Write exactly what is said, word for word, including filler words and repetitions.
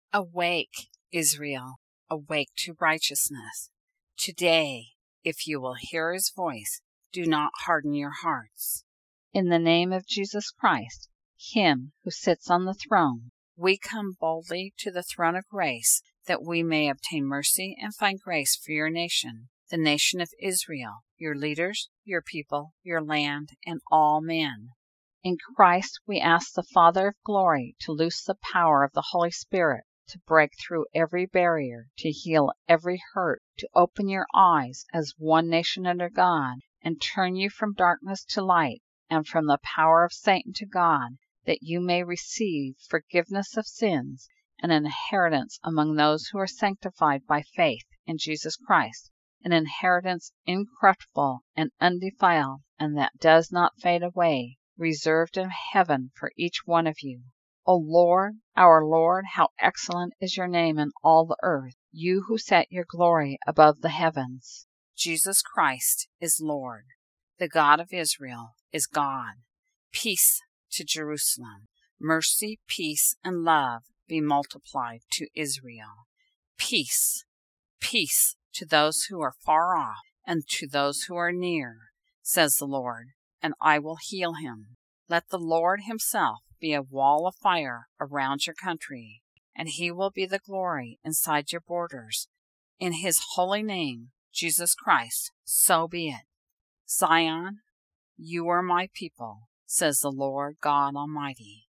Awake, Israel, awake to righteousness. Today, if you will hear his voice, do not harden your hearts. In the name of Jesus Christ, him who sits on the throne, we come boldly to the throne of grace, that we may obtain mercy and find grace for your nation, the nation of Israel, your leaders, your people, your land, and all men. In Christ we ask the Father of glory to loose the power of the Holy Spirit, to break through every barrier, to heal every hurt, to open your eyes as one nation under God, and turn you from darkness to light, and from the power of Satan to God, that you may receive forgiveness of sins and an inheritance among those who are sanctified by faith in Jesus Christ, an inheritance incorruptible and undefiled, and that does not fade away, reserved in heaven for each one of you. O Lord, our Lord, how excellent is your name in all the earth, you who set your glory above the heavens. Jesus Christ is Lord. The God of Israel is God. Peace to Jerusalem. Mercy, peace, and love be multiplied to Israel. Peace, peace to those who are far off and to those who are near, says the Lord, and I will heal him. Let the Lord himself be a wall of fire around your country, and he will be the glory inside your borders. In his holy name, Jesus Christ, so be it. Zion, you are my people, says the Lord God Almighty.